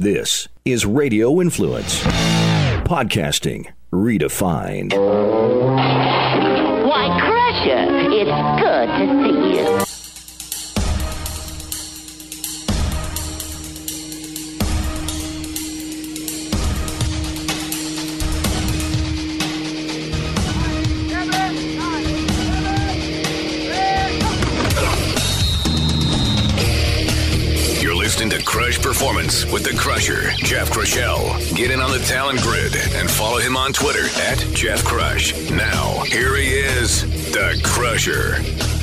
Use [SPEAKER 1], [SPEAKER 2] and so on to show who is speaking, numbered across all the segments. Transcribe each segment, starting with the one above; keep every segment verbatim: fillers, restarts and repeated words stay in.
[SPEAKER 1] This is Radio Influence. Podcasting redefined.
[SPEAKER 2] Why, Crusher, it's good to see you.
[SPEAKER 3] To Crush Performance with the Crusher, Jeff Crushell. Get in on the talent grid and follow him on Twitter at Jeff Crush. Now, here he is, the Crusher.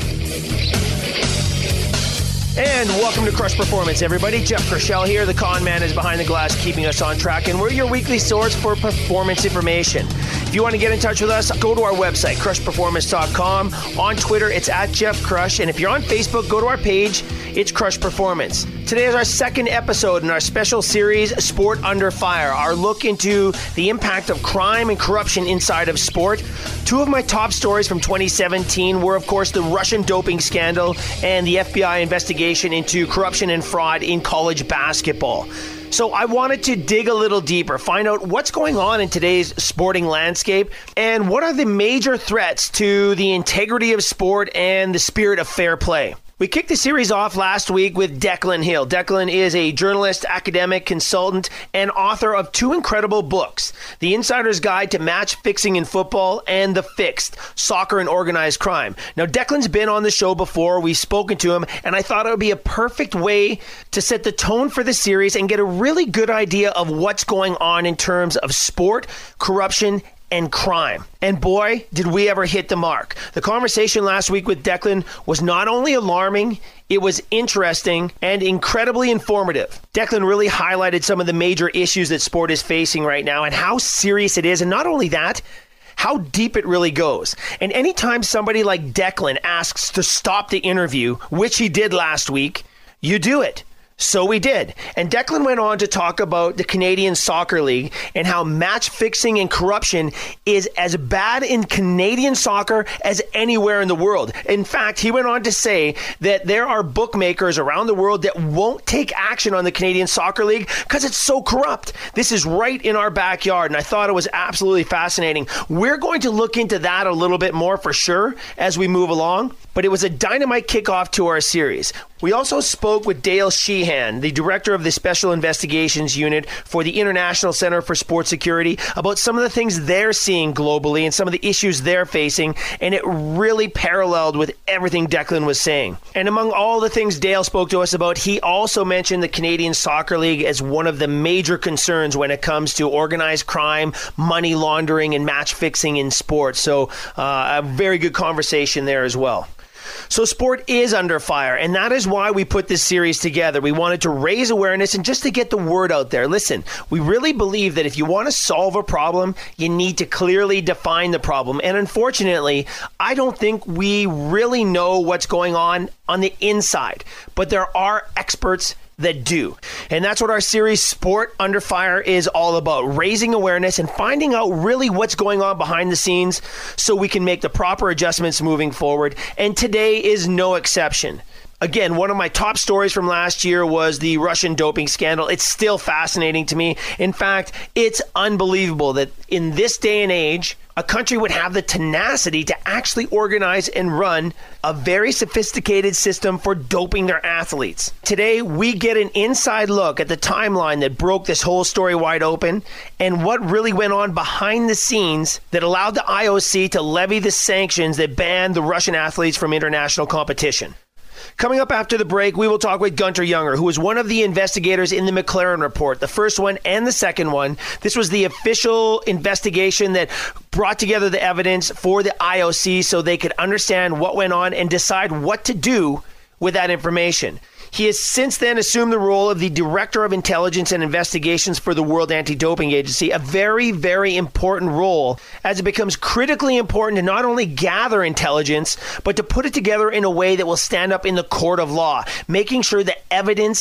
[SPEAKER 4] And welcome to Crush Performance, everybody. Jeff Crushell here. The con man is behind the glass, keeping us on track, and we're your weekly source for performance information. If you want to get in touch with us, go to our website, crush performance dot com. On Twitter, it's at Jeff Crush. And if you're on Facebook, go to our page. It's Crush Performance. Today is our second episode in our special series, Sport Under Fire, our look into the impact of crime and corruption inside of sport. Two of my top stories from twenty seventeen were, of course, the Russian doping scandal and the F B I investigation into corruption and fraud in college basketball. So I wanted to dig a little deeper, find out what's going on in today's sporting landscape and what are the major threats to the integrity of sport and the spirit of fair play. We kicked the series off last week with Declan Hill. Declan is a journalist, academic, consultant, and author of two incredible books, The Insider's Guide to Match Fixing in Football and The Fixed, Soccer and Organized Crime. Now, Declan's been on the show before. We've spoken to him, and I thought it would be a perfect way to set the tone for the series and get a really good idea of what's going on in terms of sport, corruption, and crime. And boy, did we ever hit the mark. The conversation last week with Declan was not only alarming, it was interesting and incredibly informative. Declan really highlighted some of the major issues that sport is facing right now and how serious it is. And not only that, how deep it really goes. And anytime somebody like Declan asks to stop the interview, which he did last week, you do it. So we did. And Declan went on to talk about the Canadian Soccer League and how match fixing and corruption is as bad in Canadian soccer as anywhere in the world. In fact, he went on to say that there are bookmakers around the world that won't take action on the Canadian Soccer League because it's so corrupt. This is right in our backyard, and I thought it was absolutely fascinating. We're going to look into that a little bit more for sure as we move along, but it was a dynamite kickoff to our series. We also spoke with Dale Sheehan, the director of the Special Investigations Unit for the International Center for Sports Security, about some of the things they're seeing globally and some of the issues they're facing, and it really paralleled with everything Declan was saying. And among all the things Dale spoke to us about, he also mentioned the Canadian Soccer League as one of the major concerns when it comes to organized crime, money laundering, and match fixing in sports. So uh, a very good conversation there as well. So sport is under fire, and that is why we put this series together. We wanted to raise awareness and just to get the word out there. Listen, we really believe that if you want to solve a problem, you need to clearly define the problem. And unfortunately, I don't think we really know what's going on on the inside, but there are experts that do. And that's what our series Sport Under Fire is all about, raising awareness and finding out really what's going on behind the scenes so we can make the proper adjustments moving forward. And today is no exception. Again, one of my top stories from last year was the Russian doping scandal. It's still fascinating to me. In fact, it's unbelievable that in this day and age, a country would have the tenacity to actually organize and run a very sophisticated system for doping their athletes. Today, we get an inside look at the timeline that broke this whole story wide open and what really went on behind the scenes that allowed the I O C to levy the sanctions that banned the Russian athletes from international competition. Coming up after the break, we will talk with Gunter Younger, who was one of the investigators in the McLaren report, the first one and the second one. This was the official investigation that brought together the evidence for the I O C so they could understand what went on and decide what to do with that information. He has since then assumed the role of the Director of Intelligence and Investigations for the World Anti-Doping Agency, a very, very important role as it becomes critically important to not only gather intelligence, but to put it together in a way that will stand up in the court of law, making sure that evidence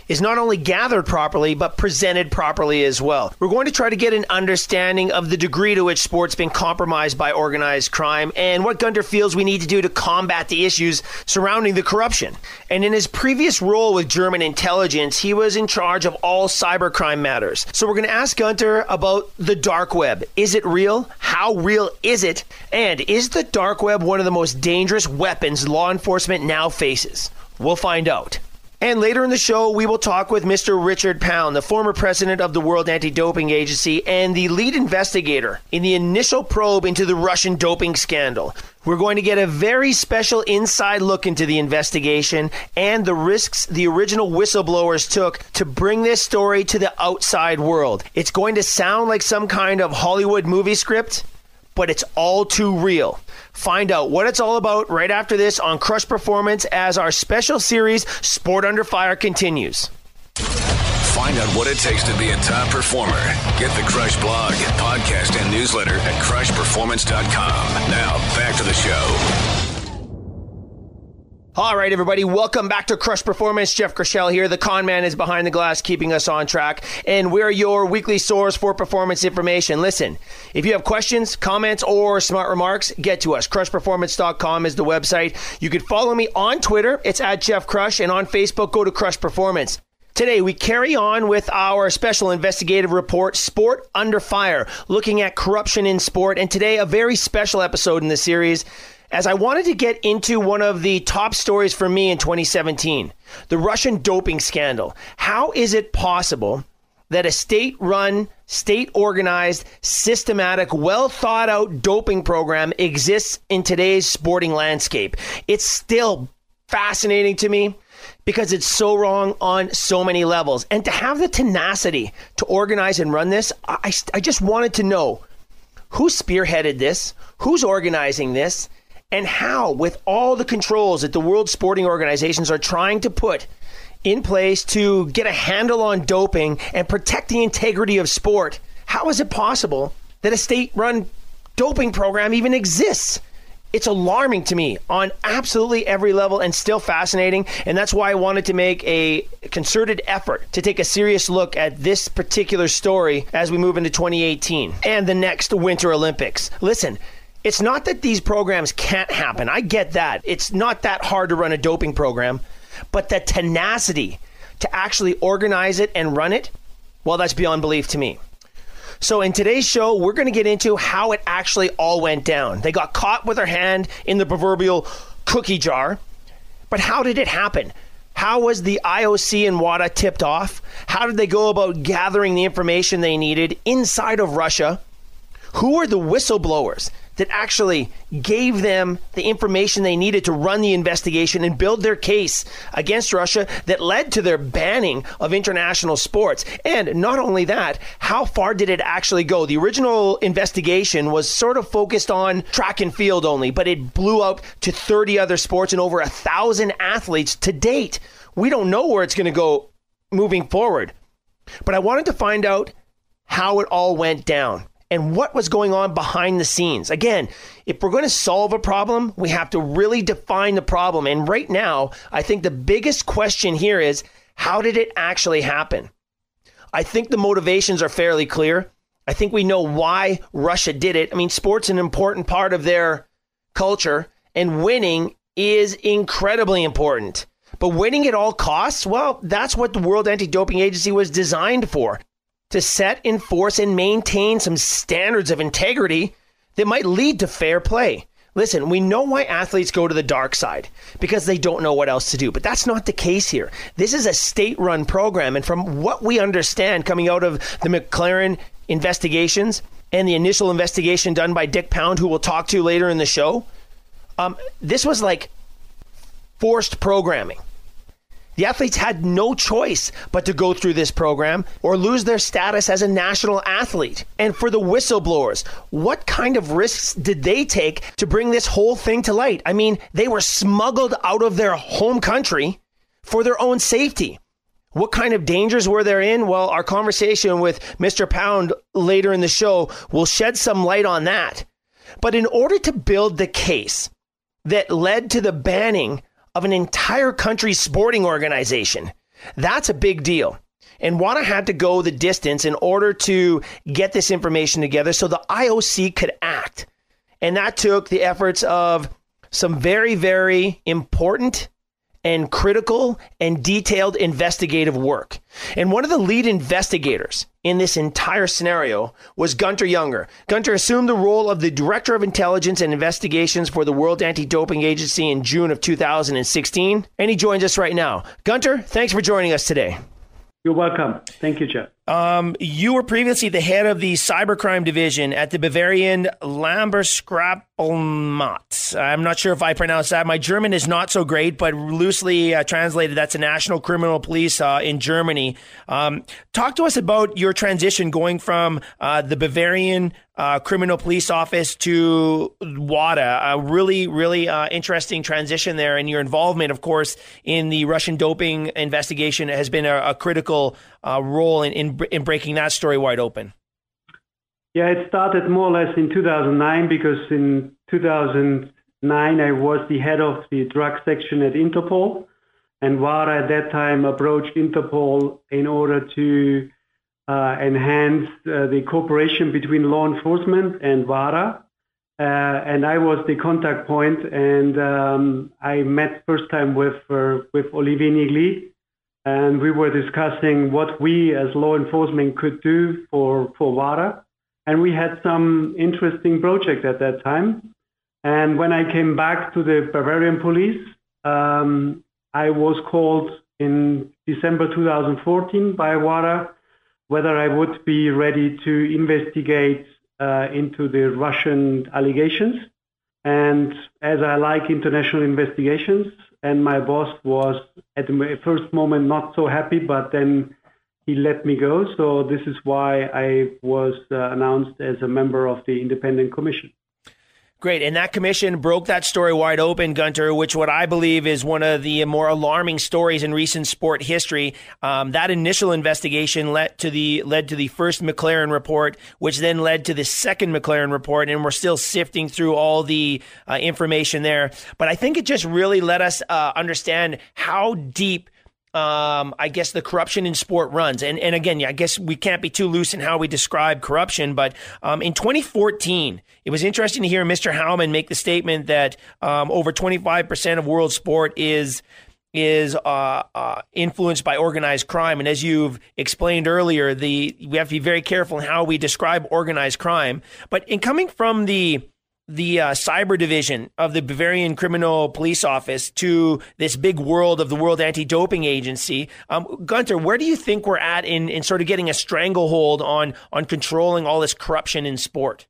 [SPEAKER 4] is not only gathered properly, but presented properly as well. We're going to try to get an understanding of the degree to which sport's been compromised by organized crime and what Gunter feels we need to do to combat the issues surrounding the corruption. And in his previous role with German intelligence, he was in charge of all cybercrime matters. So we're going to ask Gunter about the dark web. Is it real? How real is it? And is the dark web one of the most dangerous weapons law enforcement now faces? We'll find out. And later in the show, we will talk with Mister Richard Pound, the former president of the World Anti-Doping Agency and the lead investigator in the initial probe into the Russian doping scandal. We're going to get a very special inside look into the investigation and the risks the original whistleblowers took to bring this story to the outside world. It's going to sound like some kind of Hollywood movie script, but it's all too real. Find out what it's all about right after this on Crush Performance as our special series, Sport Under Fire, continues.
[SPEAKER 3] Find out what it takes to be a top performer. Get the Crush blog, podcast, and newsletter at crush performance dot com. Now, back to the show.
[SPEAKER 4] All right, everybody, welcome back to Crush Performance. Jeff Grishel here. The con man is behind the glass, keeping us on track, and we're your weekly source for performance information. Listen, if you have questions, comments, or smart remarks, get to us. crush performance dot com is the website. You can follow me on Twitter. It's at Jeff Crush, and on Facebook, go to Crush Performance. Today, we carry on with our special investigative report, Sport Under Fire, looking at corruption in sport, and today, a very special episode in the series, as I wanted to get into one of the top stories for me in twenty seventeen, the Russian doping scandal. How is it possible that a state-run, state-organized, systematic, well-thought-out doping program exists in today's sporting landscape? It's still fascinating to me because it's so wrong on so many levels. And to have the tenacity to organize and run this, I, I just wanted to know who spearheaded this, who's organizing this, and how, with all the controls that the world sporting organizations are trying to put in place to get a handle on doping and protect the integrity of sport, how is it possible that a state-run doping program even exists? It's alarming to me on absolutely every level and still fascinating. And that's why I wanted to make a concerted effort to take a serious look at this particular story as we move into twenty eighteen and the next Winter Olympics. Listen, it's not that these programs can't happen. I get that. It's not that hard to run a doping program, but the tenacity to actually organize it and run it, well, that's beyond belief to me. So in today's show, we're going to get into how it actually all went down. They got caught with their hand in the proverbial cookie jar, but how did it happen? How was the I O C and WADA tipped off? How did they go about gathering the information they needed inside of Russia? Who were the whistleblowers that actually gave them the information they needed to run the investigation and build their case against Russia that led to their banning of international sports? And not only that, how far did it actually go? The original investigation was sort of focused on track and field only, but it blew out to thirty other sports and over a thousand athletes to date. We don't know where it's going to go moving forward. But I wanted to find out how it all went down and what was going on behind the scenes. Again, if we're going to solve a problem, we have to really define the problem. And right now, I think the biggest question here is, how did it actually happen? I think the motivations are fairly clear. I think we know why Russia did it. I mean, sport's an important part of their culture, and winning is incredibly important. But winning at all costs, well, that's what the World Anti-Doping Agency was designed for. To set, enforce, and maintain some standards of integrity that might lead to fair play. Listen, we know why athletes go to the dark side, because they don't know what else to do. But that's not the case here. This is a state-run program, and from what we understand coming out of the McLaren investigations and the initial investigation done by Dick Pound, who we'll talk to later in the show, um, this was like forced programming. The athletes had no choice but to go through this program or lose their status as a national athlete. And for the whistleblowers, what kind of risks did they take to bring this whole thing to light? I mean, they were smuggled out of their home country for their own safety. What kind of dangers were there in? Well, our conversation with Mister Pound later in the show will shed some light on that. But in order to build the case that led to the banning of an entire country's sporting organization, That's a big deal. And WADA had to go the distance in order to get this information together so the I O C could act. And that took the efforts of some very, very important and critical and detailed investigative work. And one of the lead investigators in this entire scenario was Gunther Younger. Gunther assumed the role of the Director of Intelligence and Investigations for the World Anti-Doping Agency in June of two thousand sixteen, and he joins us right now. Gunther, thanks for joining us today.
[SPEAKER 5] You're welcome. Thank you, Jeff.
[SPEAKER 4] Um, you were previously the head of the cybercrime division at the Bavarian Landesgrabmacht. I'm not sure if I pronounced that. My German is not so great, but loosely uh, translated, that's a national criminal police uh, in Germany. Um, talk to us about your transition going from uh, the Bavarian uh, Criminal Police Office to WADA. A really, really uh, interesting transition there, and your involvement, of course, in the Russian doping investigation has been a, a critical uh, role in, in in breaking that story wide open.
[SPEAKER 5] Yeah, it started more or less in two thousand nine because in two thousand nine I was the head of the drug section at Interpol, and WADA at that time approached Interpol in order to uh, enhance uh, the cooperation between law enforcement and WADA. Uh, and I was the contact point, and um, I met first time with uh, with Olivier Nigli. And we were discussing what we as law enforcement could do for, for WADA. And we had some interesting project at that time. And when I came back to the Bavarian police, um, I was called in December two thousand fourteen by WADA whether I would be ready to investigate uh, into the Russian allegations. And as I like international investigations, and my boss was at the first moment not so happy, but then he let me go. So this is why I was uh, announced as a member of the independent commission.
[SPEAKER 4] Great. And that commission broke that story wide open, Gunther, which what I believe is one of the more alarming stories in recent sport history. Um, that initial investigation led to the led to the first McLaren report, which then led to the second McLaren report. And we're still sifting through all the uh, information there. But I think it just really let us uh, understand how deep Um, I guess the corruption in sport runs. And and again, yeah, I guess we can't be too loose in how we describe corruption, but um, in twenty fourteen, it was interesting to hear Mister Howman make the statement that um, over twenty-five percent of world sport is is uh, uh, influenced by organized crime. And as you've explained earlier, the we have to be very careful in how we describe organized crime. But in coming from the the uh, cyber division of the Bavarian Criminal Police Office to this big world of the World Anti-Doping Agency. Um, Gunther, where do you think we're at in, in sort of getting a stranglehold on, on controlling all this corruption in sport?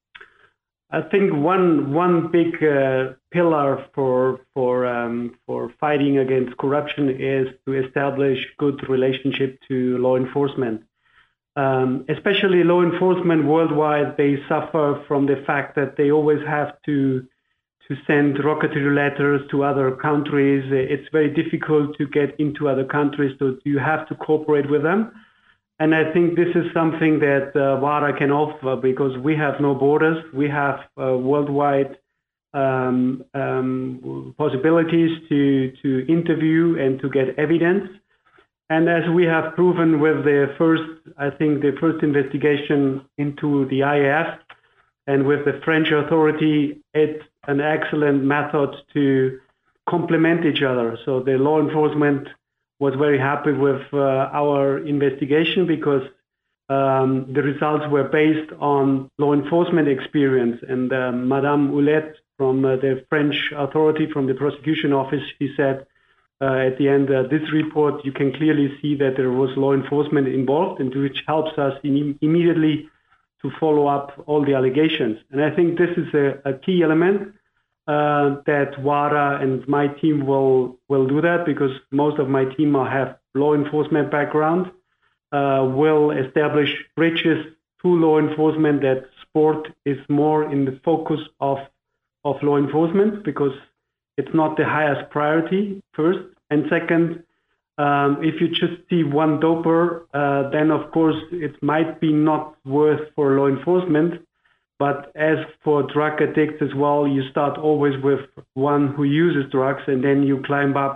[SPEAKER 5] I think one one big uh, pillar for for um, for fighting against corruption is to establish good relationship to law enforcement. Um, especially law enforcement worldwide, they suffer from the fact that they always have to to send rocketeer letters to other countries. It's very difficult to get into other countries, so you have to cooperate with them. And I think this is something that uh, WADA can offer because we have no borders. We have uh, worldwide um, um, possibilities to to interview and to get evidence. And as we have proven with the first, I think the first investigation into the I A F and with the French authority, it's an excellent method to complement each other. So the law enforcement was very happy with uh, our investigation because um, the results were based on law enforcement experience. And uh, Madame Houlette from uh, the French authority, from the prosecution office, she said, Uh, at the end, uh, this report, you can clearly see that there was law enforcement involved, and which helps us in, immediately to follow up all the allegations. And I think this is a, a key element uh, that WADA and my team will will do that because most of my team have law enforcement background, uh, will establish bridges to law enforcement that sport is more in the focus of of law enforcement because it's not the highest priority, first. And second, um, if you just see one doper, uh, then of course it might be not worth for law enforcement. But as for drug addicts as well, you start always with one who uses drugs and then you climb up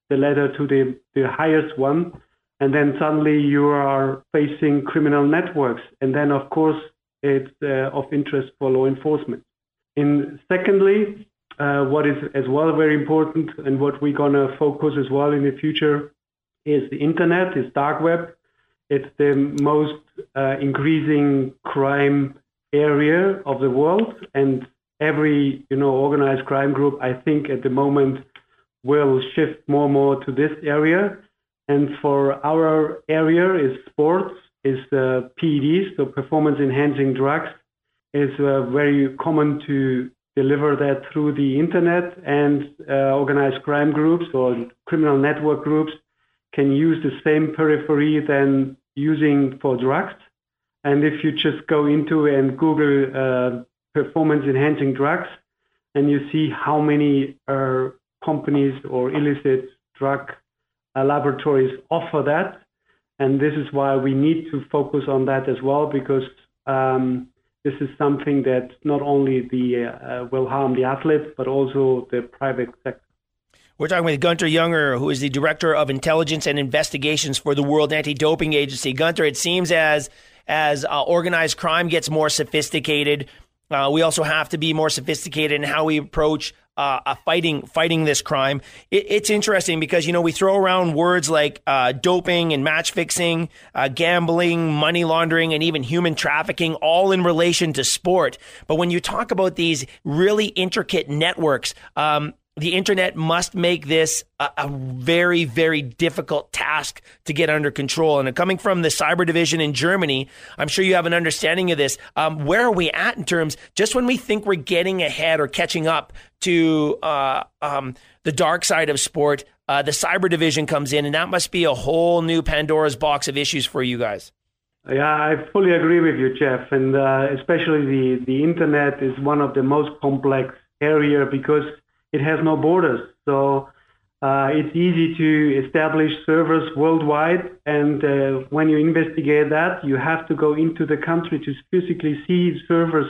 [SPEAKER 5] the ladder to the, the highest one. And then suddenly you are facing criminal networks. And then, of course, it's uh, of interest for law enforcement. And secondly, uh, what is as well very important and what we're going to focus as well in the future is the internet, is dark web. It's the most uh, increasing crime area of the world. And every, you know, organized crime group, I think at the moment, will shift more and more to this area. And for our area is sports, is uh, P E Ds, so performance-enhancing drugs, is uh, very common to deliver that through the internet, and uh, organized crime groups or criminal network groups can use the same periphery than using for drugs. And if you just go into and Google uh, performance-enhancing drugs, and you see how many uh, companies or illicit drug uh, laboratories offer that. And this is why we need to focus on that as well, because um, this is something that not only the uh, will harm the athletes, but also the private sector.
[SPEAKER 4] We're talking with Gunther Junger, who is the Director of Intelligence and Investigations for the World Anti-Doping Agency. Gunther, it seems as as uh, organized crime gets more sophisticated, uh, we also have to be more sophisticated in how we approach uh, uh, fighting fighting this crime. It, it's interesting because, you know, we throw around words like uh, doping and match fixing, uh, gambling, money laundering, and even human trafficking, all in relation to sport. But when you talk about these really intricate networks, um, the internet must make this a, a very, very difficult task to get under control. And coming from the cyber division in Germany, I'm sure you have an understanding of this. Um, where are we at in terms, just when we think we're getting ahead or catching up to uh, um, the dark side of sport, uh, the cyber division comes in, and that must be a whole new Pandora's box of issues for you guys.
[SPEAKER 5] Yeah, I fully agree with you, Jeff. And uh, especially the, the internet is one of the most complex area because it has no borders. So uh, it's easy to establish servers worldwide. And uh, when you investigate that, you have to go into the country to physically see servers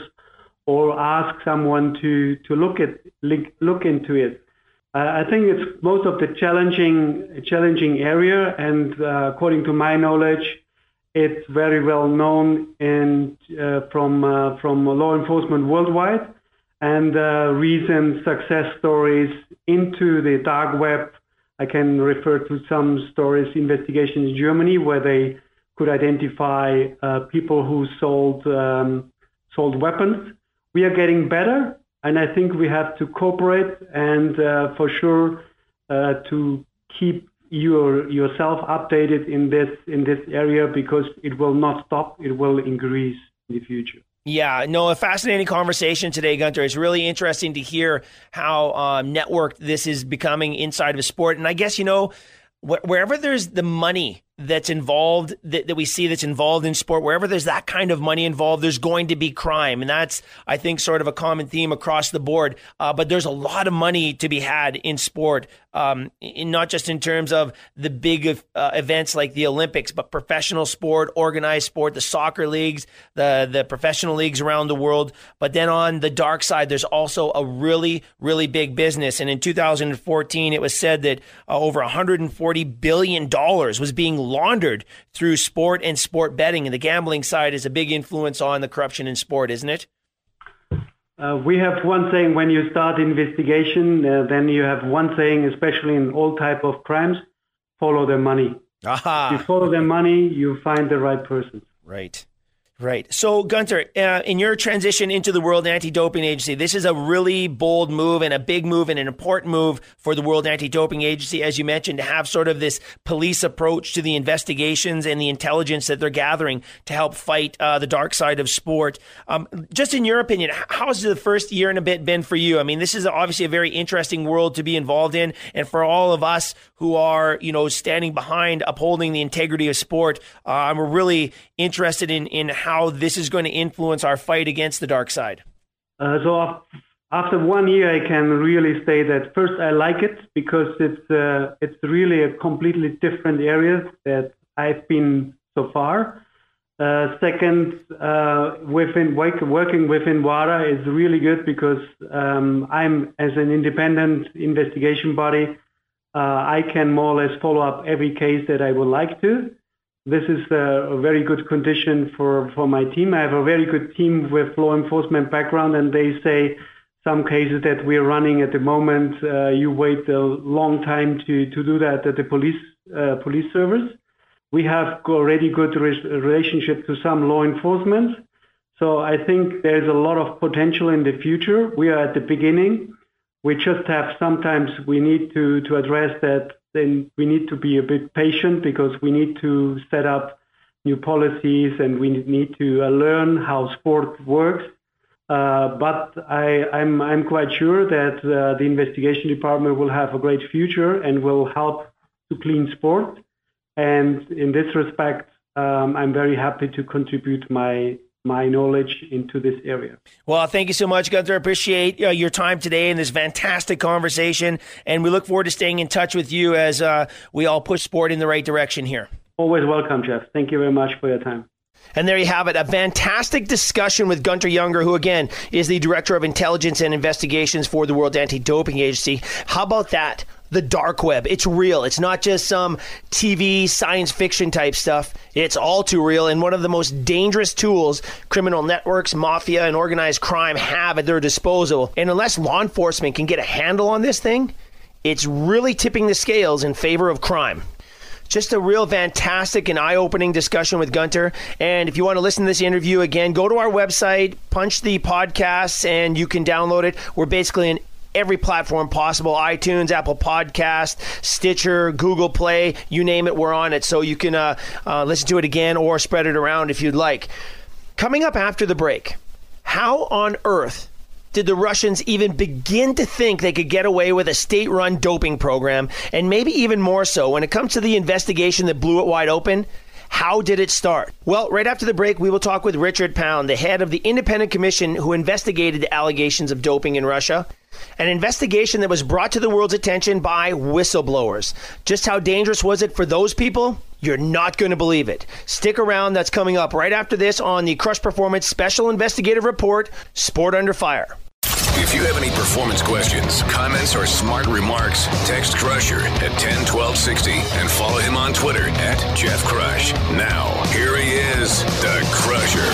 [SPEAKER 5] or ask someone to, to look at look, look into it. Uh, I think it's most of the challenging challenging area. And uh, according to my knowledge, it's very well known in, uh, from uh, from law enforcement worldwide. And uh, recent success stories into the dark web. I can refer to some stories, investigations in Germany, where they could identify uh, people who sold um, sold weapons. We are getting better, and I think we have to cooperate and uh, for sure uh, to keep your yourself updated in this in this area, because it will not stop. It will increase in the future.
[SPEAKER 4] Yeah, no, a fascinating conversation today, Gunther. It's really interesting to hear how um, networked this is becoming inside of sport. And I guess, you know, wh- wherever there's the money that's involved, that, that we see that's involved in sport, wherever there's that kind of money involved, there's going to be crime. And that's, I think, sort of a common theme across the board. Uh, but there's a lot of money to be had in sport, um, in, not just in terms of the big uh, events like the Olympics, but professional sport, organized sport, the soccer leagues, the, the professional leagues around the world. But then on the dark side, there's also a really, really big business. And in two thousand fourteen, it was said that uh, over one hundred forty billion dollars was being laundered through sport and sport betting. And the gambling side is a big influence on the corruption in sport, isn't it?
[SPEAKER 5] Uh, we have one saying: when you start investigation, uh, then you have one saying, especially in all type of crimes: follow the money.
[SPEAKER 4] Aha.
[SPEAKER 5] If you follow the money, you find the right person.
[SPEAKER 4] Right. Right. So, Gunther, uh, in your transition into the World Anti-Doping Agency, this is a really bold move and a big move and an important move for the World Anti-Doping Agency, as you mentioned, to have sort of this police approach to the investigations and the intelligence that they're gathering to help fight uh, the dark side of sport. Um, just in your opinion, how has the first year and a bit been for you? I mean, this is obviously a very interesting world to be involved in. And for all of us who are, you know, standing behind upholding the integrity of sport, uh, I'm really interested in, in how this is going to influence our fight against the dark side.
[SPEAKER 5] Uh, so after one year, I can really say that first I like it because it's uh, it's really a completely different area that I've been so far. Uh, second, uh, within working within WADA is really good because um, I'm, as an independent investigation body, uh, I can more or less follow up every case that I would like to. This is a, a very good condition for, for my team. I have a very good team with law enforcement background, and they say some cases that we're running at the moment, uh, you wait a long time to, to do that at the police uh, police service. We have already good re- relationship to some law enforcement. So I think there's a lot of potential in the future. We are at the beginning. We just have sometimes we need to, to address that. Then we need to be a bit patient because we need to set up new policies and we need to uh, learn how sport works. Uh, but I, I'm, I'm quite sure that uh, the investigation department will have a great future and will help to clean sport. And in this respect, um, I'm very happy to contribute my my knowledge into this area.
[SPEAKER 4] Well, thank you so much, Gunther. I appreciate uh, your time today and this fantastic conversation. And we look forward to staying in touch with you as uh, we all push sport in the right direction here.
[SPEAKER 5] Always welcome, Jeff. Thank you very much for your time.
[SPEAKER 4] And there you have it, a fantastic discussion with Gunther Junger, who, again, is the Director of Intelligence and Investigations for the World Anti-Doping Agency. How about that? The dark web. It's real. It's not just some T V science fiction type stuff. It's all too real, and one of the most dangerous tools criminal networks, mafia, and organized crime have at their disposal. And unless law enforcement can get a handle on this thing, it's really tipping the scales in favor of crime. Just a real fantastic and eye-opening discussion with Gunther. And if you want to listen to this interview again, go to our website, punch the podcasts, and you can download it. We're basically in every platform possible: iTunes, Apple Podcast, Stitcher, Google Play, you name it, we're on it. So you can uh, uh, listen to it again or spread it around if you'd like. Coming up after the break, how on earth did the Russians even begin to think they could get away with a state-run doping program? And maybe even more so, when it comes to the investigation that blew it wide open, how did it start? Well, right after the break, we will talk with Richard Pound, the head of the independent commission who investigated the allegations of doping in Russia. An investigation that was brought to the world's attention by whistleblowers. Just how dangerous was it for those people? You're not going to believe it. Stick around. That's coming up right after this on the Crush Performance Special Investigative Report, Sport Under Fire.
[SPEAKER 3] If you have any performance questions, comments, or smart remarks, text Crusher at ten twelve sixty and follow him on Twitter at Jeff Crush. Now, here he is, the Crusher.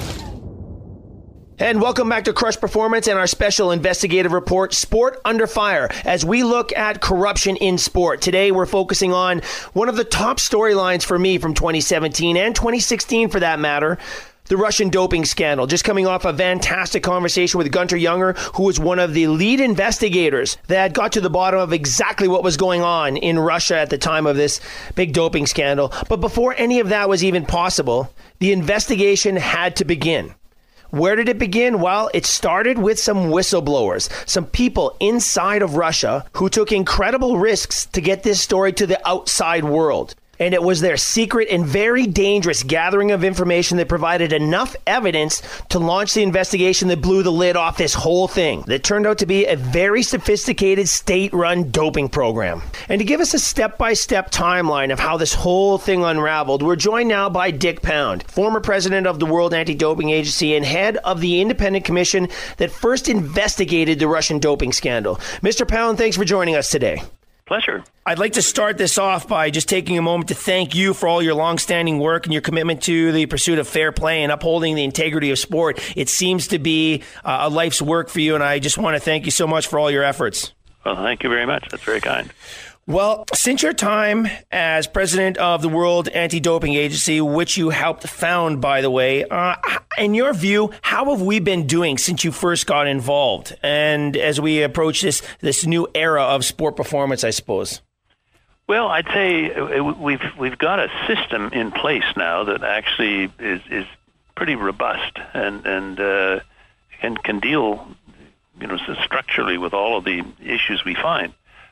[SPEAKER 4] And welcome back to Crush Performance and our special investigative report, Sport Under Fire, as we look at corruption in sport. Today, we're focusing on one of the top storylines for me from twenty seventeen and twenty sixteen, for that matter, the Russian doping scandal. Just coming off a fantastic conversation with Gunther Junger, who was one of the lead investigators that got to the bottom of exactly what was going on in Russia at the time of this big doping scandal. But before any of that was even possible, the investigation had to begin. Where did it begin? Well, it started with some whistleblowers, some people inside of Russia who took incredible risks to get this story to the outside world. And it was their secret and very dangerous gathering of information that provided enough evidence to launch the investigation that blew the lid off this whole thing. That turned out to be a very sophisticated state-run doping program. And to give us a step-by-step timeline of how this whole thing unraveled, we're joined now by Dick Pound, former president of the World Anti-Doping Agency and head of the independent commission that first investigated the Russian doping scandal. Mister Pound, thanks for joining us today.
[SPEAKER 6] Pleasure.
[SPEAKER 4] I'd like to start this off by just taking a moment to thank you for all your longstanding work and your commitment to the pursuit of fair play and upholding the integrity of sport. It seems to be uh, a life's work for you, and I just want to thank you so much for all your efforts.
[SPEAKER 6] Well, thank you very much. That's very kind.
[SPEAKER 4] Well, since your time as president of the World Anti-Doping Agency, which you helped found, by the way, uh, in your view, how have we been doing since you first got involved? And as we approach this this new era of sport performance, I suppose.
[SPEAKER 6] Well, I'd say we've we've got a system in place now that actually is, is pretty robust and and uh, and can deal, you know, structurally with all of the issues we find.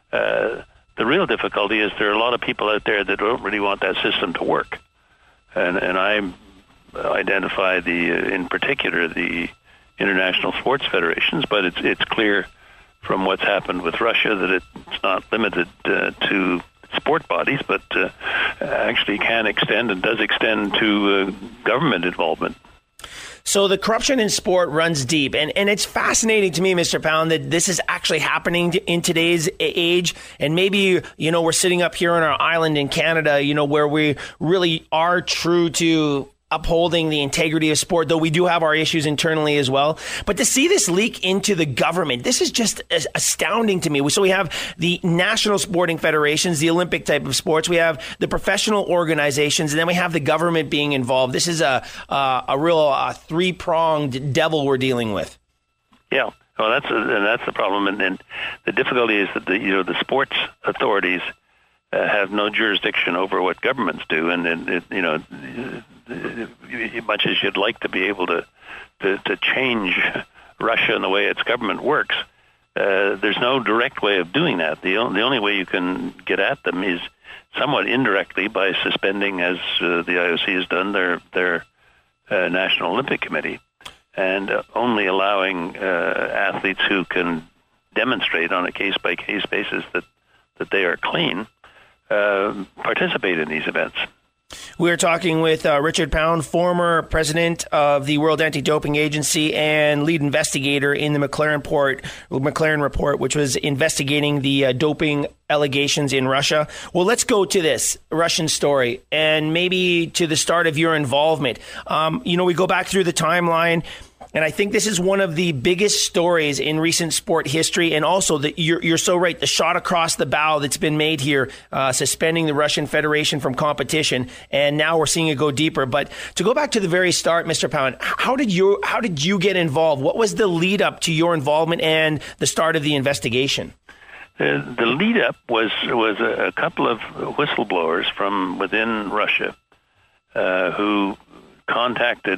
[SPEAKER 6] Uh, The real difficulty is there are a lot of people out there that don't really want that system to work, and and I identify the uh, in particular the international sports federations. But it's it's clear from what's happened with Russia that it's not limited uh, to sport bodies, but uh, actually can extend and does extend to uh, government involvement.
[SPEAKER 4] So the corruption in sport runs deep, and, and it's fascinating to me, Mister Pound, that this is actually happening in today's age. And maybe, you know, we're sitting up here on our island in Canada, you know, where we really are true to upholding the integrity of sport, though we do have our issues internally as well. But to see this leak into the government, this is just astounding to me. So we have the national sporting federations, the Olympic type of sports. We have the professional organizations, and then we have the government being involved. This is a a, a real uh, three-pronged devil we're dealing with.
[SPEAKER 6] Yeah, well, that's a, and that's the problem, and, and the difficulty is that the you know the sports authorities uh, have no jurisdiction over what governments do, and, and it, you know. Much as you'd like to be able to, to, to change Russia and the way its government works, uh, there's no direct way of doing that. The, o- the only way you can get at them is somewhat indirectly by suspending, as uh, the I O C has done, their their uh, National Olympic Committee, and uh, only allowing uh, athletes who can demonstrate on a case-by-case basis that, that they are clean uh, participate in these events.
[SPEAKER 4] We're talking with uh, Richard Pound, former president of the World Anti-Doping Agency and lead investigator in the McLaren report, McLaren report, which was investigating the uh, doping allegations in Russia. Well, let's go to this Russian story and maybe to the start of your involvement. Um, you know, we go back through the timeline. And I think this is one of the biggest stories in recent sport history. And also, the, you're, you're so right, the shot across the bow that's been made here, uh, suspending the Russian Federation from competition. And now we're seeing it go deeper. But to go back to the very start, Mister Pound, how did you how did you get involved? What was the lead up to your involvement and the start of the investigation?
[SPEAKER 6] Uh, the lead up was, was a, a couple of whistleblowers from within Russia uh, who contacted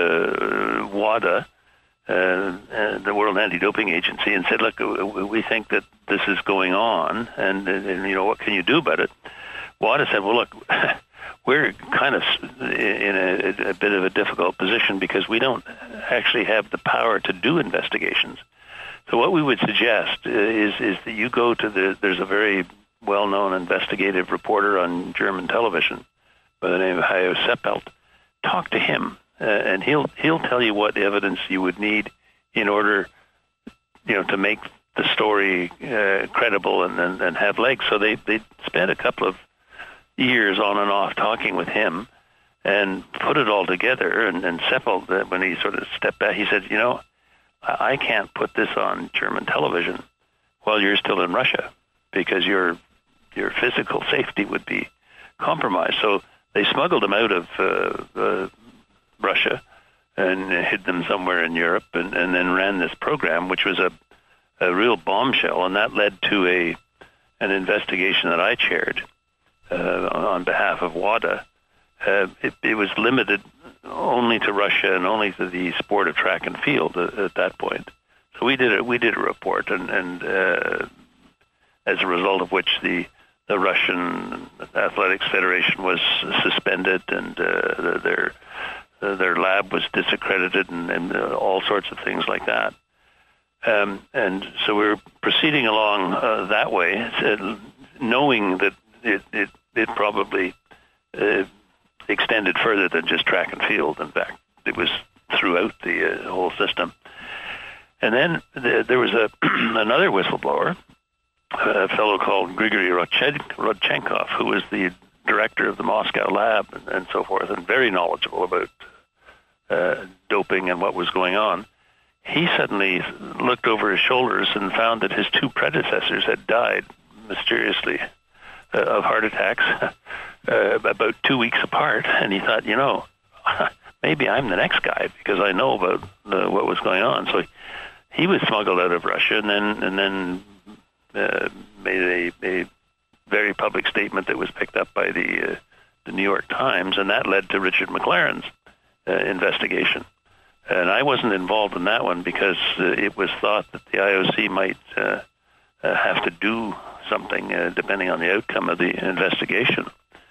[SPEAKER 6] uh, WADA, uh, uh, the World Anti-Doping Agency, and said, look, we think that this is going on, and, and you know, what can you do about it? WADA said, well, look, we're kind of in a, a bit of a difficult position because we don't actually have the power to do investigations. So what we would suggest is, is that you go to the, there's a very well-known investigative reporter on German television by the name of Hajo Seppelt. Talk to him, uh, and he'll he'll tell you what evidence you would need in order, you know, to make the story uh, credible and, and and have legs. So they they spent a couple of years on and off talking with him, and put it all together. And, and Seppelt, uh, when he sort of stepped back, he said, you know, I, I can't put this on German television while you're still in Russia because your your physical safety would be compromised. So they smuggled them out of uh, uh, Russia and hid them somewhere in Europe, and, and then ran this program, which was a, a real bombshell, and that led to a an investigation that I chaired uh, on behalf of WADA. Uh, it, it was limited only to Russia and only to the sport of track and field at, at that point. So we did a, we did a report, and, and uh, as a result of which the The Russian Athletics Federation was suspended, and uh, their uh, their lab was discredited, and, and uh, all sorts of things like that. Um, and so we were proceeding along uh, that way, uh, knowing that it it, it probably uh, extended further than just track and field. In fact, it was throughout the uh, whole system. And then the, there was a another whistleblower, a fellow called Grigory Rodchenkov, who was the director of the Moscow lab and, and so forth, and very knowledgeable about uh, doping and what was going on. He suddenly looked over his shoulders and found that his two predecessors had died mysteriously uh, of heart attacks uh, about two weeks apart, and he thought, you know, maybe I'm the next guy because I know about uh, what was going on. So he was smuggled out of Russia, and then and then Uh, made a, a very public statement that was picked up by the uh, the New York Times, and that led to Richard McLaren's uh, investigation. And I wasn't involved in that one because uh, it was thought that the I O C might uh, uh, have to do something uh, depending on the outcome of the investigation.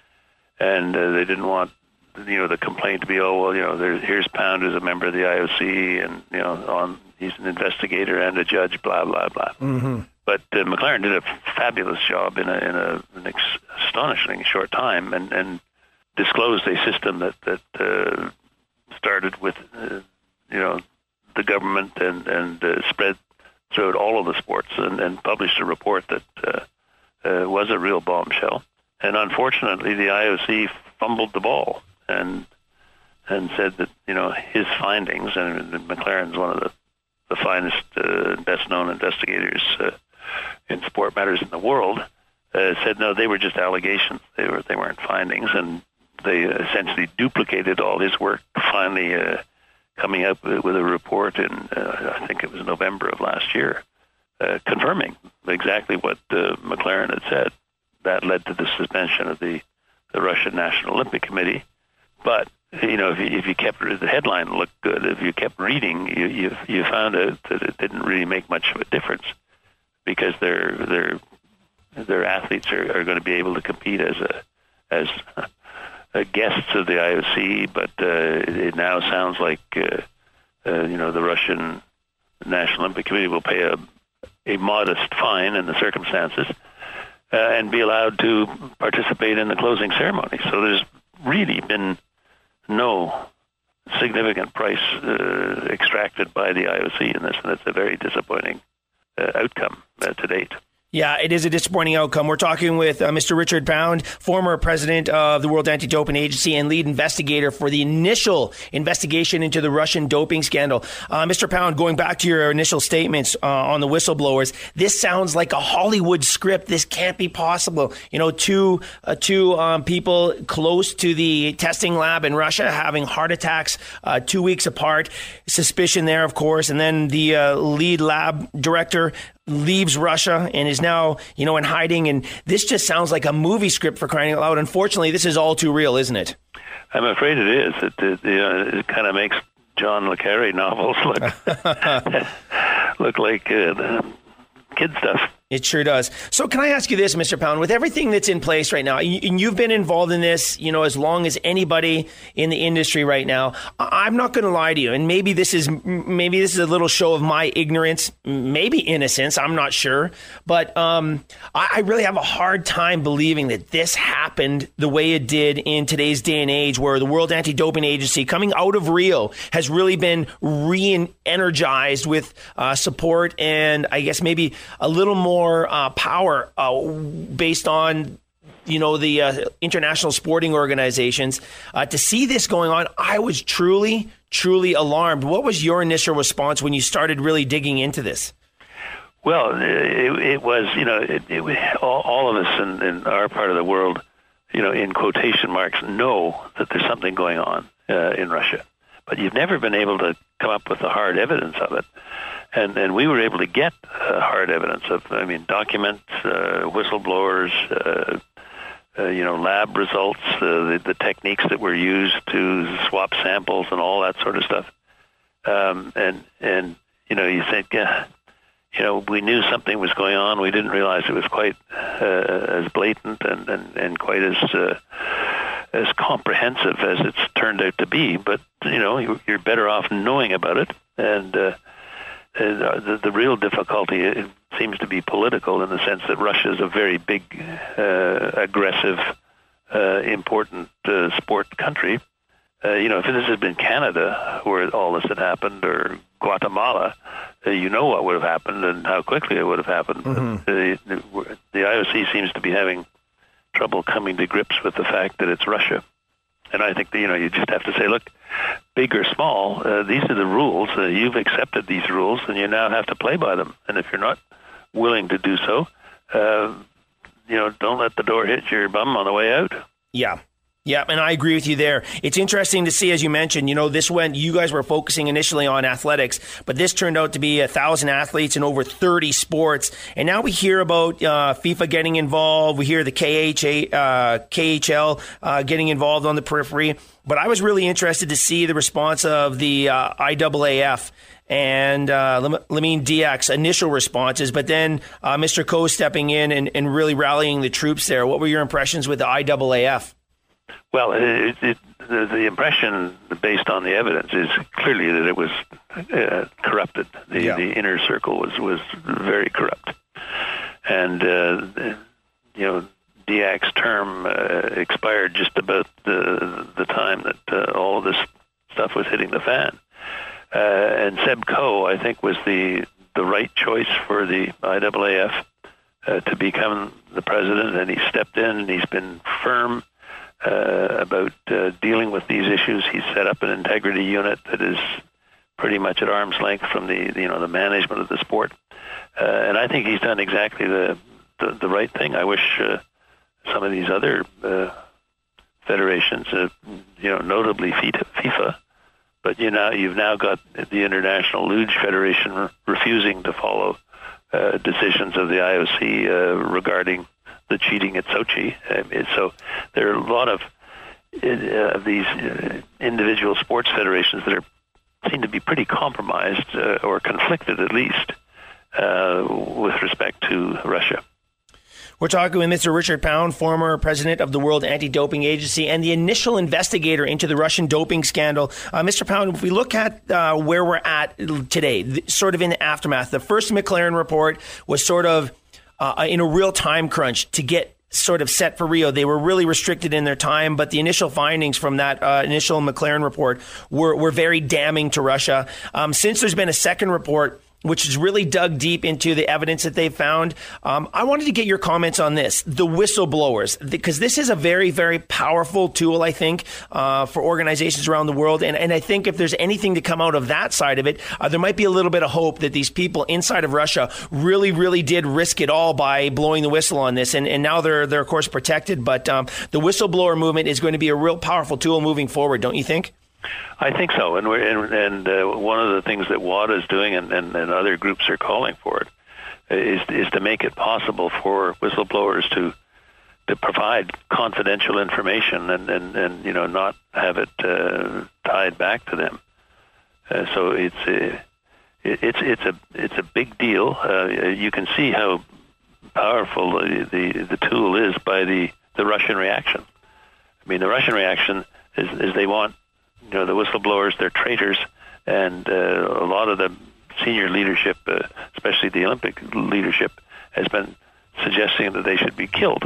[SPEAKER 6] And uh, they didn't want, you know, the complaint to be, oh, well, you know, there, here's Pound who's a member of the I O C, and, you know, on he's an investigator and a judge, blah, blah, blah.
[SPEAKER 4] Mm-hmm.
[SPEAKER 6] But uh, McLaren did a fabulous job in, a, in a, an ex- astonishingly short time, and, and disclosed a system that, that uh, started with uh, you know, the government and, and uh, spread throughout all of the sports and, and published a report that uh, uh, was a real bombshell. And unfortunately, the I O C fumbled the ball and and said that, you know, his findings, and McLaren's one of the, the finest, uh, best-known investigators uh, in sport matters in the world, uh, said, no, they were just allegations. They, were, they weren't findings, and they essentially duplicated all his work, finally uh, coming up with a report in, uh, I think it was November of last year, uh, confirming exactly what uh, McLaren had said. That led to the suspension of the, the Russian National Olympic Committee. But, you know, if you, if you kept, the headline looked good, if you kept reading, you, you, you found out that it didn't really make much of a difference, because their their their athletes are, are going to be able to compete as a as a guests of the I O C, but uh, it now sounds like uh, uh, you know, the Russian National Olympic Committee will pay a a modest fine in the circumstances uh, and be allowed to participate in the closing ceremony. So there's really been no significant price uh, extracted by the I O C in this, and it's a very disappointing uh, outcome uh, to date.
[SPEAKER 4] Yeah, it is a disappointing outcome. We're talking with uh, Mister Richard Pound, former president of the World Anti-Doping Agency and lead investigator for the initial investigation into the Russian doping scandal. Uh, Mister Pound, going back to your initial statements uh, on the whistleblowers, this sounds like a Hollywood script. This can't be possible. You know, two uh, two um, people close to the testing lab in Russia having heart attacks uh, two weeks apart. Suspicion there, of course, and then the uh, lead lab director leaves Russia and is now, you know, in hiding. And this just sounds like a movie script, for crying out loud. Unfortunately, this is all too real, isn't it?
[SPEAKER 6] I'm afraid it is. It, it, you know, it kind of makes John le Carre novels look look like uh, kid stuff.
[SPEAKER 4] It sure does. So can I ask you this, Mister Pound, with everything that's in place right now, and you've been involved in this, you know, as long as anybody in the industry right now, I'm not going to lie to you. And maybe this is, maybe this is a little show of my ignorance, maybe innocence. I'm not sure. But um, I really have a hard time believing that this happened the way it did in today's day and age, where the World Anti-Doping Agency, coming out of Rio, has really been re-energized with uh, support and I guess maybe a little more More uh, power uh, based on, you know, the uh, international sporting organizations. Uh, to see this going on, I was truly, truly alarmed. What was your initial response when you started really digging into this?
[SPEAKER 6] Well, it, it was, you know, it, it, all, all of us in, in our part of the world, you know, in quotation marks, know that there's something going on uh, in Russia. But you've never been able to come up with the hard evidence of it. And and we were able to get uh, hard evidence of, I mean, documents, uh, whistleblowers, uh, uh, you know, lab results, uh, the, the techniques that were used to swap samples and all that sort of stuff. Um, and, and you know, you think, yeah, you know, we knew something was going on. We didn't realize it was quite uh, as blatant and, and, and quite as uh, as comprehensive as it's turned out to be. But, you know, you're better off knowing about it. And uh, Uh, the, the real difficulty it seems to be political, in the sense that Russia is a very big, uh, aggressive, uh, important uh, sport country. Uh, you know, if this had been Canada where all this had happened, or Guatemala, uh, you know what would have happened and how quickly it would have happened. Mm-hmm. The, the I O C seems to be having trouble coming to grips with the fact that it's Russia. And I think that, you know, you just have to say, look, big or small, uh, these are the rules. Uh, you've accepted these rules, and you now have to play by them. And if you're not willing to do so, uh, you know, don't let the door hit your bum on the way out.
[SPEAKER 4] Yeah. Yeah, and I agree with you there. It's interesting to see, as you mentioned, you know, this went, you guys were focusing initially on athletics, but this turned out to be a thousand athletes in over thirty sports. And now we hear about uh, FIFA getting involved. We hear the K H A, uh, K H L uh, getting involved on the periphery. But I was really interested to see the response of the uh, I A A F and uh, Lamine Diak's initial responses, but then uh, Mister Coe stepping in and, and really rallying the troops there. What were your impressions with the I A A F?
[SPEAKER 6] Well, it, it, the, the impression based on the evidence is clearly that it was uh, corrupted. The, yeah. the inner circle was, was very corrupt. And, uh, you know, Diak's term uh, expired just about the, the time that uh, all of this stuff was hitting the fan. and Seb Coe, I think, was the the right choice for the I A A F uh, to become the president, and he stepped in and he's been firm uh, about uh, dealing with these issues. He's set up an integrity unit that is pretty much at arm's length from the, the you know the management of the sport, uh, and I think he's done exactly the the, the right thing. I wish uh, some of these other uh, federations, uh, you know, notably FIFA. But you know, you've now got the International Luge Federation re- refusing to follow uh, decisions of the I O C uh, regarding the cheating at Sochi. Uh, so there are a lot of uh, these uh, individual sports federations that are seem to be pretty compromised uh, or conflicted, at least, uh, with respect to Russia.
[SPEAKER 4] We're talking with Mister Richard Pound, former president of the World Anti-Doping Agency and the initial investigator into the Russian doping scandal. Uh, Mister Pound, if we look at uh, where we're at today, th- sort of in the aftermath, the first McLaren report was sort of uh, in a real time crunch to get sort of set for Rio. They were really restricted in their time, but the initial findings from that uh, initial McLaren report were, were very damning to Russia. Um, since there's been a second report, which has really dug deep into the evidence that they found. Um, I wanted to get your comments on this, the whistleblowers, because this is a very, very powerful tool, I think, uh, for organizations around the world. And, and I think if there's anything to come out of that side of it, uh, there might be a little bit of hope that these people inside of Russia really, really did risk it all by blowing the whistle on this. And, and now they're, they're, of course, protected. But um, the whistleblower movement is going to be a real powerful tool moving forward, don't you think?
[SPEAKER 6] I think so, and we're, and, and uh, one of the things that WADA is doing, and, and, and other groups are calling for it, is is to make it possible for whistleblowers to to provide confidential information and, and, and you know not have it uh, tied back to them. Uh, so it's a, it's it's a it's a big deal. Uh, you can see how powerful the, the the tool is by the the Russian reaction. I mean, the Russian reaction is is they want. You know, the whistleblowers, they're traitors, and uh, a lot of the senior leadership, uh, especially the Olympic leadership, has been suggesting that they should be killed.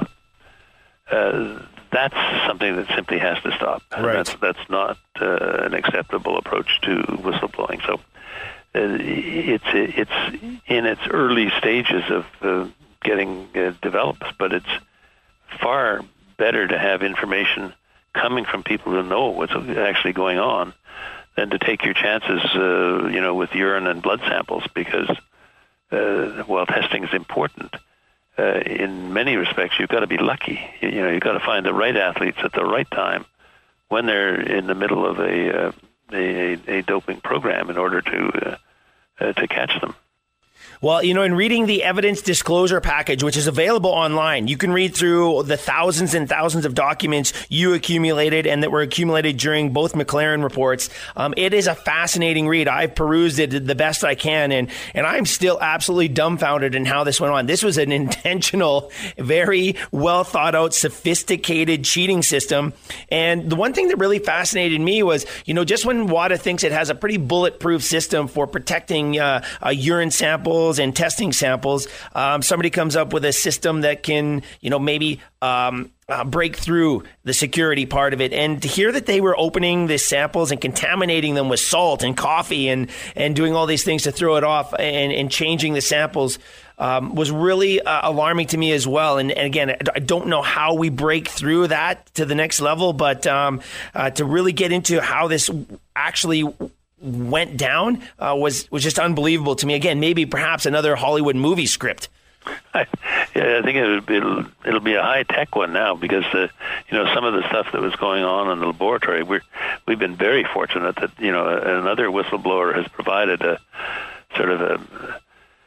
[SPEAKER 6] Uh, that's something that simply has to stop.
[SPEAKER 4] Right.
[SPEAKER 6] That's, that's not uh, an acceptable approach to whistleblowing. So uh, it's it's in its early stages of uh, getting uh, developed, but it's far better to have information coming from people who know what's actually going on than to take your chances, uh, you know, with urine and blood samples, because uh, while testing is important, uh, in many respects you've got to be lucky. You, you know, you've got to find the right athletes at the right time when they're in the middle of a uh, a, a doping program in order to uh, uh, to catch them.
[SPEAKER 4] Well, you know, in reading the evidence disclosure package, which is available online, you can read through the thousands and thousands of documents you accumulated and that were accumulated during both McLaren reports. Um, it is a fascinating read. I've perused it the best I can, and, and I'm still absolutely dumbfounded in how this went on. This was an intentional, very well thought out, sophisticated cheating system. And the one thing that really fascinated me was, you know, just when WADA thinks it has a pretty bulletproof system for protecting uh, uh, urine samples and testing samples, um, somebody comes up with a system that can, you know, maybe um, uh, break through the security part of it. And to hear that they were opening the samples and contaminating them with salt and coffee and, and doing all these things to throw it off and, and changing the samples um, was really uh, alarming to me as well. And, and again, I don't know how we break through that to the next level, but um, uh, to really get into how this actually went down uh, was was just unbelievable to me. Again, maybe perhaps another Hollywood movie script.
[SPEAKER 6] I, yeah, I think it'll be, it'll, it'll be a high tech one now, because uh, you know some of the stuff that was going on in the laboratory. We're we've been very fortunate that you know another whistleblower has provided a sort of a,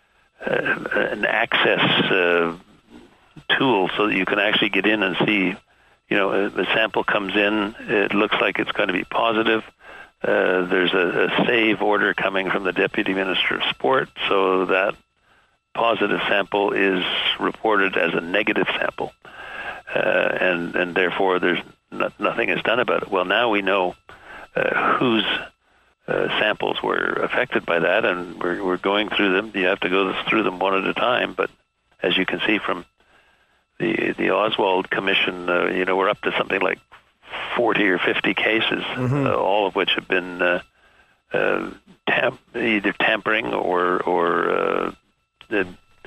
[SPEAKER 6] a an access uh, tool so that you can actually get in and see. You know, the sample comes in, it looks like it's going to be positive. Uh, there's a, a save order coming from the Deputy Minister of Sport, so that positive sample is reported as a negative sample, uh, and and therefore there's no, nothing is done about it. Well, now we know uh, whose uh, samples were affected by that, and we're we're going through them. You have to go through them one at a time, but as you can see from the the Oswald Commission, uh, you know, we're up to something like forty or fifty cases, mm-hmm. uh, all of which have been uh, uh, tam- either tampering or or uh, the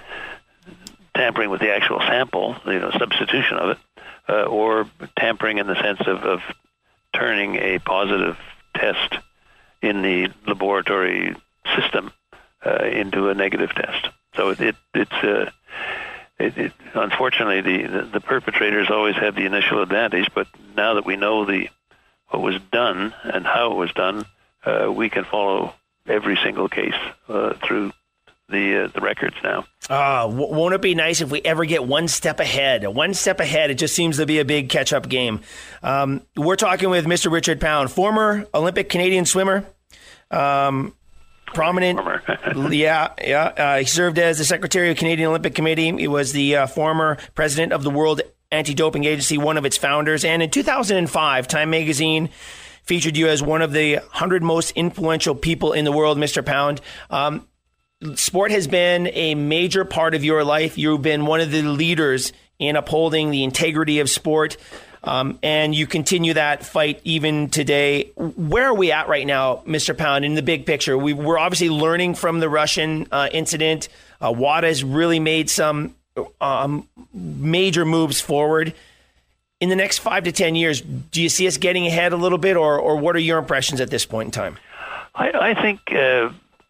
[SPEAKER 6] tampering with the actual sample, you know, substitution of it, uh, or tampering in the sense of, of turning a positive test in the laboratory system uh, into a negative test. So it, it it's uh, it, it, unfortunately the, the the perpetrators always have the initial advantage, but now that we know the what was done and how it was done, uh, we can follow every single case uh, through the uh, the records now.
[SPEAKER 4] Uh, w- won't it be nice if we ever get one step ahead? One step ahead, it just seems to be a big catch-up game. Um, we're talking with Mister Richard Pound, former Olympic Canadian swimmer, um, prominent. yeah, yeah. Uh, he served as the Secretary of the Canadian Olympic Committee. He was the uh, former president of the World Anti-Doping Agency, one of its founders. And in two thousand five, Time Magazine featured you as one of the one hundred most influential people in the world, Mister Pound. Um, Sport has been a major part of your life. You've been one of the leaders in upholding the integrity of sport, um, and you continue that fight even today. Where are we at right now, Mister Pound, in the big picture? We, we're obviously learning from the Russian uh, incident. Uh, WADA has really made some um, major moves forward. In the next five to ten years, do you see us getting ahead a little bit, or, or what are your impressions at this point in time?
[SPEAKER 6] I, I think... Uh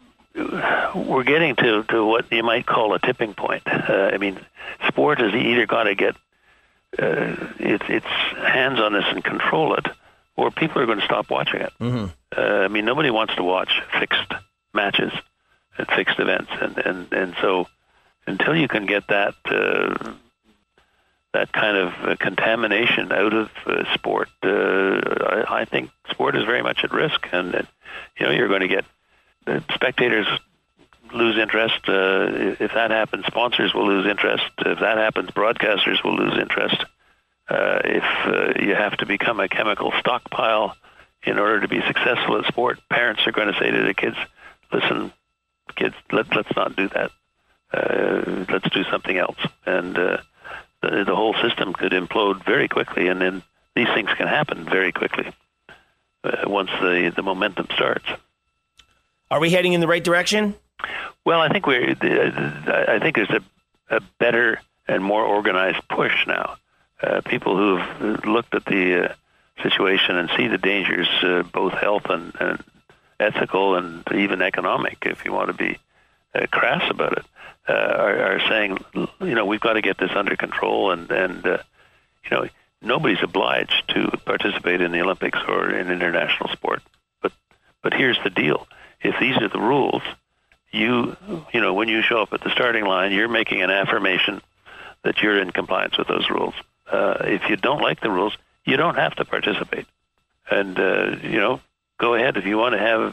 [SPEAKER 6] We're getting to, to what you might call a tipping point. Uh, I mean, sport has either got to get uh, its, its hands on this and control it, or people are going to stop watching it. Mm-hmm. Uh, I mean, nobody wants to watch fixed matches and fixed events, and, and, and so until you can get that uh, that kind of uh, contamination out of uh, sport, uh, I, I think sport is very much at risk, and uh, you know you're going to get The spectators lose interest. Uh, if that happens, sponsors will lose interest. If that happens, broadcasters will lose interest. Uh, if uh, you have to become a chemical stockpile in order to be successful at sport, parents are going to say to the kids, listen, kids, let, let's not do that. Uh, let's do something else. And uh, the, the whole system could implode very quickly, and then these things can happen very quickly uh, once the, the momentum starts.
[SPEAKER 4] Are we heading in the right direction?
[SPEAKER 6] Well, I think we're. I think there's a, a better and more organized push now. Uh, people who've looked at the uh, situation and see the dangers, uh, both health and, and ethical and even economic, if you want to be uh, crass about it, uh, are, are saying, you know, we've got to get this under control, and and uh, you know, nobody's obliged to participate in the Olympics or in international sport. But but here's the deal. If these are the rules, you you know, when you show up at the starting line, you're making an affirmation that you're in compliance with those rules. Uh, if you don't like the rules, you don't have to participate. And, uh, you know, go ahead. If you want to have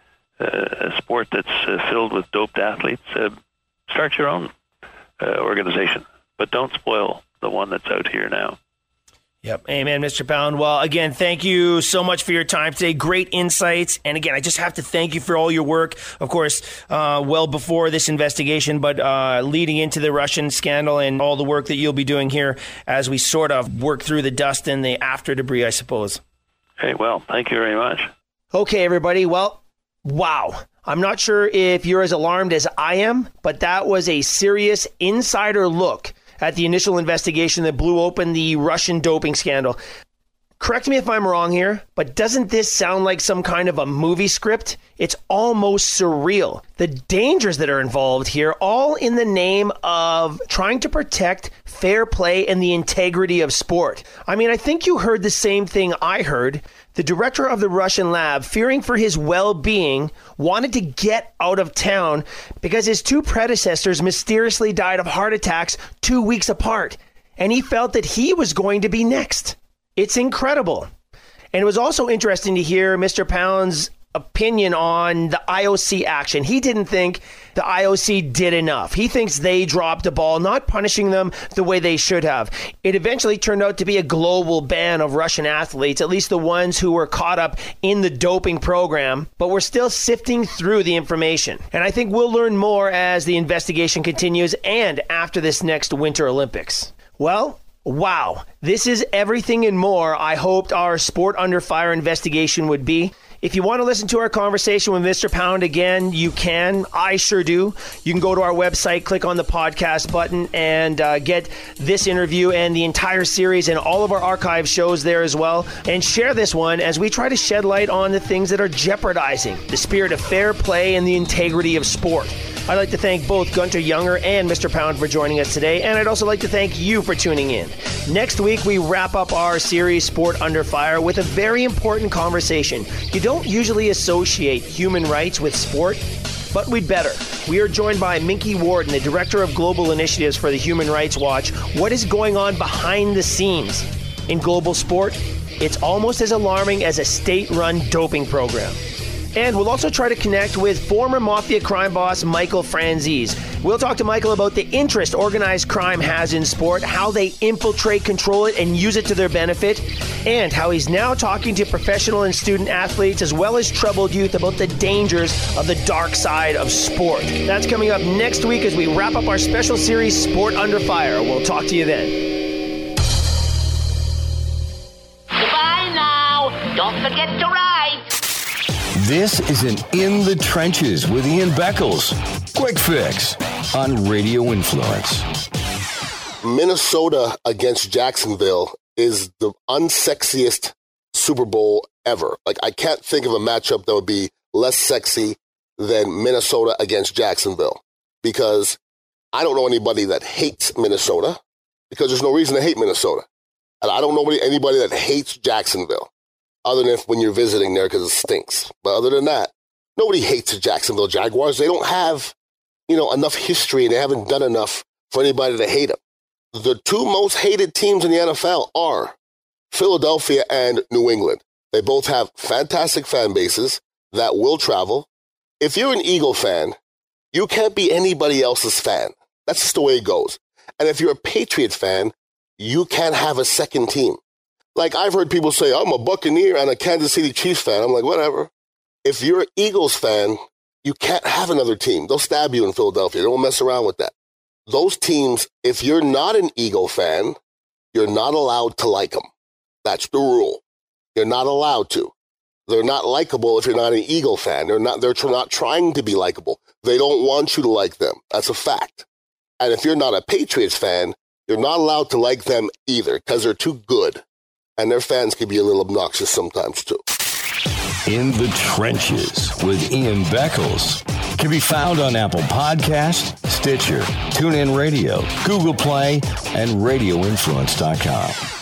[SPEAKER 6] uh, a sport that's uh, filled with doped athletes, uh, start your own uh, organization. But don't spoil the one that's out here now.
[SPEAKER 4] Yep. Amen, Mister Pound. Well, again, thank you so much for your time today. Great insights. And again, I just have to thank you for all your work, of course, uh, well before this investigation, but uh, leading into the Russian scandal and all the work that you'll be doing here as we sort of work through the dust and the after debris, I suppose.
[SPEAKER 6] Hey, well, thank you very much.
[SPEAKER 4] Okay, everybody. Well, wow. I'm not sure if you're as alarmed as I am, but that was a serious insider look at the initial investigation that blew open the Russian doping scandal. Correct me if I'm wrong here, but doesn't this sound like some kind of a movie script? It's almost surreal. The dangers that are involved here, all in the name of trying to protect fair play and the integrity of sport. I mean, I think you heard the same thing I heard. The director of the Russian lab, fearing for his well-being, wanted to get out of town because his two predecessors mysteriously died of heart attacks two weeks apart, and he felt that he was going to be next. It's incredible. And it was also interesting to hear Mister Pound's opinion on the I O C action. He didn't think the I O C did enough. He thinks they dropped the ball, not punishing them the way they should have. It eventually turned out to be a global ban of Russian athletes, at least the ones who were caught up in the doping program, but we're still sifting through the information. And I think we'll learn more as the investigation continues and after this next Winter Olympics. Well, Wow, this is everything and more I hoped our Sport Under Fire investigation would be. If you want to listen to our conversation with Mister Pound again, you can. I sure do. You can go to our website, click on the podcast button, and uh, get this interview and the entire series and all of our archive shows there as well. And share this one as we try to shed light on the things that are jeopardizing the spirit of fair play and the integrity of sport. I'd like to thank both Gunter Younger and Mister Pound for joining us today, and I'd also like to thank you for tuning in. Next week, we wrap up our series, Sport Under Fire, with a very important conversation. You don't usually associate human rights with sport, but we'd better. We are joined by Minky Warden, the Director of Global Initiatives for the Human Rights Watch. What is going on behind the scenes in global sport? It's almost as alarming as a state-run doping program. And we'll also try to connect with former Mafia crime boss Michael Franzese. We'll talk to Michael about the interest organized crime has in sport, how they infiltrate, control it, and use it to their benefit, and how he's now talking to professional and student athletes as well as troubled youth about the dangers of the dark side of sport. That's coming up next week as we wrap up our special series, Sport Under Fire. We'll talk to you then.
[SPEAKER 2] Goodbye now. Don't forget to ride.
[SPEAKER 1] This is an In the Trenches with Ian Beckles. Quick Fix on Radio Influence.
[SPEAKER 7] Minnesota against Jacksonville is the unsexiest Super Bowl ever. Like, I can't think of a matchup that would be less sexy than Minnesota against Jacksonville, because I don't know anybody that hates Minnesota, because there's no reason to hate Minnesota. And I don't know anybody that hates Jacksonville, other than if when you're visiting there because it stinks. But other than that, nobody hates the Jacksonville Jaguars. They don't have, you know, enough history, and they haven't done enough for anybody to hate them. The two most hated teams in the N F L are Philadelphia and New England. They both have fantastic fan bases that will travel. If you're an Eagle fan, you can't be anybody else's fan. That's just the way it goes. And if you're a Patriot fan, you can't have a second team. Like, I've heard people say, I'm a Buccaneer and a Kansas City Chiefs fan. I'm like, whatever. If you're an Eagles fan, you can't have another team. They'll stab you in Philadelphia. They won't mess around with that. Those teams, if you're not an Eagle fan, you're not allowed to like them. That's the rule. You're not allowed to. They're not likable if you're not an Eagle fan. They're not, they're not trying to be likable. They don't want you to like them. That's a fact. And if you're not a Patriots fan, you're not allowed to like them either, because they're too good. And their fans can be a little obnoxious sometimes, too.
[SPEAKER 1] In the Trenches with Ian Beckles can be found on Apple Podcasts, Stitcher, TuneIn Radio, Google Play, and radio influence dot com.